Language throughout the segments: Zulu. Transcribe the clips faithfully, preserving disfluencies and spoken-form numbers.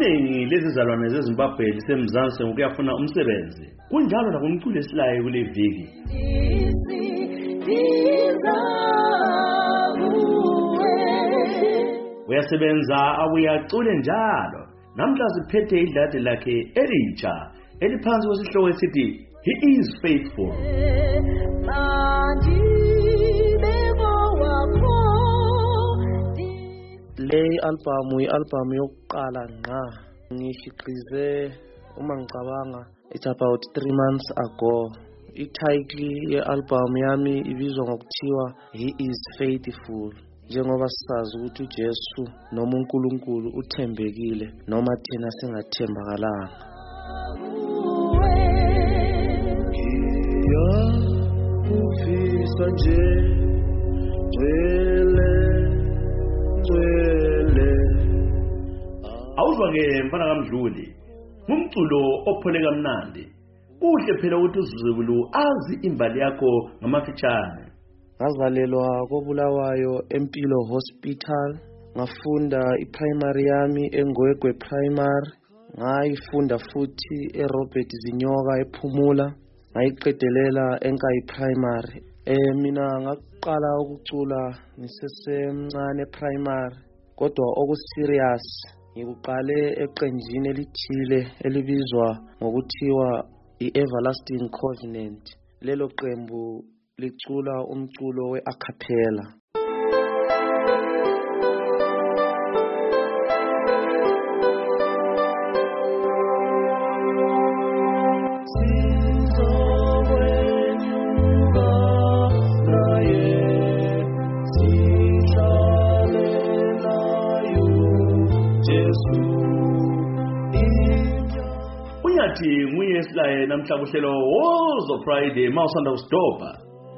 iningi lezizalwane zeZimbabwe lisemzansi ngokuyafuna umsebenzi. Kunjalo nakumculi esilaye kule viki. Uyasebenza abuya acule njalo. Namhla siphethe idlade lakhe elitsha eliphansi kwesihloko esithi He is faithful. Le album i-album yokuqala ngqa ngishikhize uma ngicabanga it's about three months ago. I-title ye-album yami ibizwa ngokuthiwa He is faithful. Njengoba sisazi ukuthi uJesu noma uNkulunkulu uthembekile noma thina singathembakalanga. Ufisa nje ngcwele ngcwele. Awuzwa-ke mfana kaMdluli, ngumculo ophole kamnandi. Kuhle phela ukuthi uZulu azi imbali yakho ngamafitshane. Ngazalelwa koBulawayo Empilo Hospital, ngafunda i-primary yami eNgwegwe Primary, ngayifunda futhi eRobert Zinyoka ePhumula, ngayiqedelela eNkayi Primary. Eh mina ngaqala ukucula ngisesemncane primary, kodwa okuserious ngikuqale eqenjini elithile elibizwa ngokuthiwa i-Everlasting Covenant. Lelo qembu licula umculo we-acapella. Unyathi nguye esilaye namhla kuhlelo Wozo Friday mawusanda kusidobha.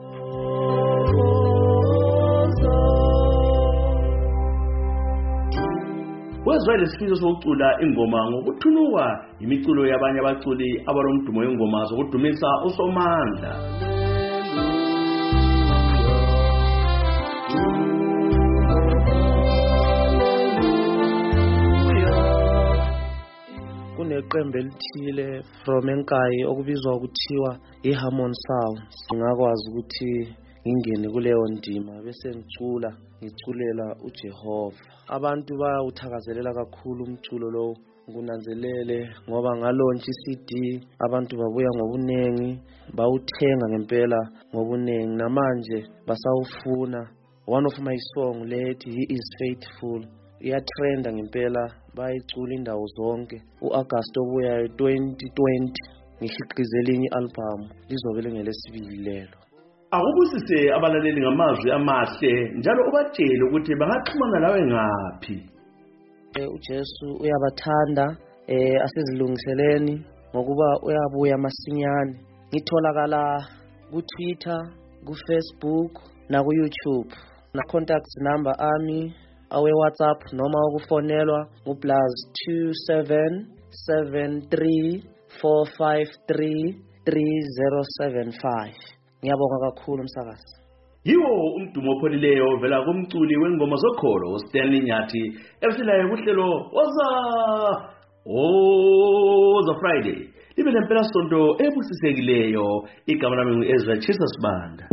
Wezwa lesifiso sokucula ingoma ngokuthunuka imiculo yabanye abaculi abalomdumo wengoma zokudumisa uSomandla. Kuneqembu elithile from eNkayi okubizwa ukuthiwa iHarmon Sounds. Ngakwazi ukuthi ngingene kuleyo ndima bese ngicula ngiculela uJehova. Abantu bayawuthakazelela kakhulu umculo lo, ngunanzelele ngoba ngalaunch i-C D abantu babuya ngobunengi, bawuthenga ngempela ngobunengi, namanje basawufuna. One of my song lethi He is faithful iyatrenda ngempela, bayicula indawo zonke. U-August obuyayo twenty twenty ngishikhize elinye i-album lizobe lingelesibili lelo. Akubusise abalaleli ngamazwi amahle njalo ubatshele ukuthi bangaxhumana lawe ngaphi. Eh uJesu uyabathanda, eh asizilungiseleni ngokuba uyabuya masinyane. Ngitholakala ku Twitter, ku Facebook na ku YouTube. Na contact number ami awe WhatsApp noma ukufonelwa ngu plus two seven seven three four five three three zero seven five. Ngiyabonga kakhulu msakazi. Yiwo umdumo opholileyo vela kumculi wengoma zokholo Stanley Nyathi esilaye kuhlelo Woza Woza Friday. Libe lempela sonto ebusisekileyo. Igama lami ngu-Ezra Jesus Banda.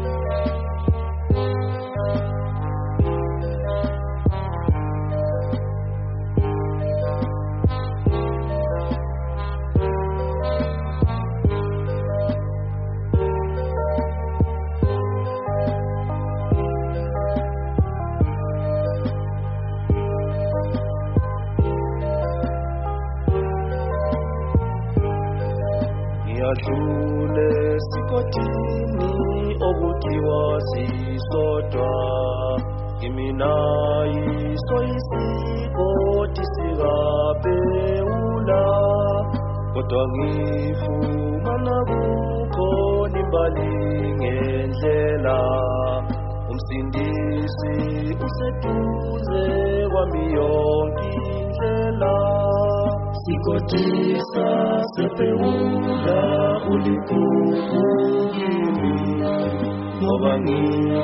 Ngiyadlule sikotini okuthiwa sisodwa, kiminayi soyisikoti sikaBhewula, kodwa ngifumana kukhona imbali ngendlela. Umsindisi useduze kwami yonke indlela. Sikotisa seBhewula uligugu kimi, ngoba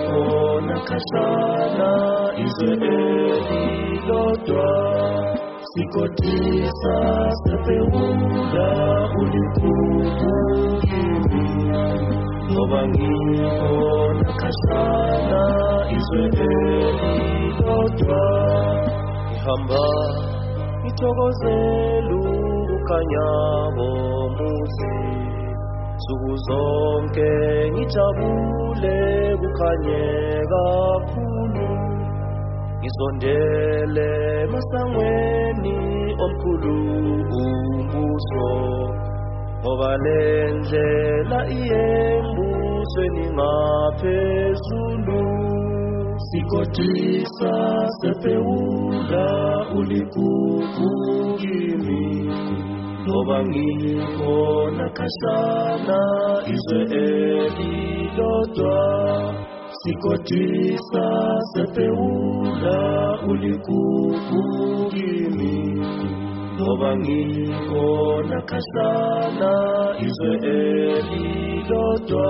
ngikhona khashana izwe elilodwa. Sikotisa sephewula uligugu kimi ngoba ngikhona khashana izwe elilodwa ngihamba ngithokozela ukukhanya bomuzi nsuku zonke ngijabule kukhanye kakhulu ngisondele masangweni omkhulu umbuso ngoba lendlela iyembusweni ngaphezulu Sikotisa sephewula uligugu kimi ngoba ngikhona khashana izwe elilodwa Sikotisa sephewula uligugu kimi ngoba ngikhona khashana izwe elilodwa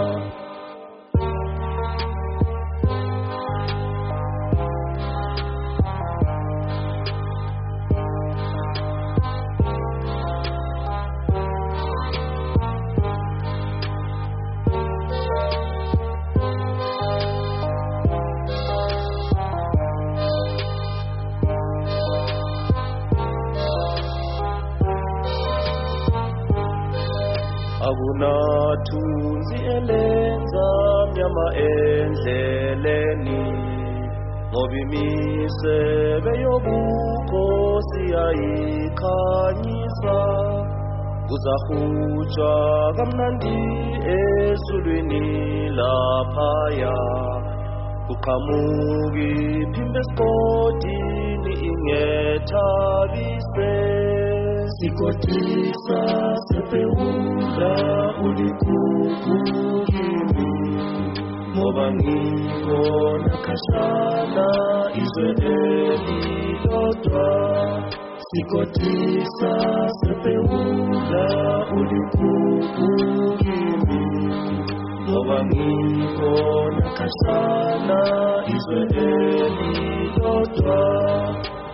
Akunathunzi elenza mnyama endleleni ngoba imisebe yobukhosi yayikhanyisa kuzahutshwa kamnandi esulwini laphaya kuqhamuka iphimbo esigodini ingethabise Sikotisa sephewula uligugu kimi ngoba ngikhona khashana izwe elilodwa Sikotisa sephewula uligugu kimi ngoba ngikhona khashana izwe elilodwa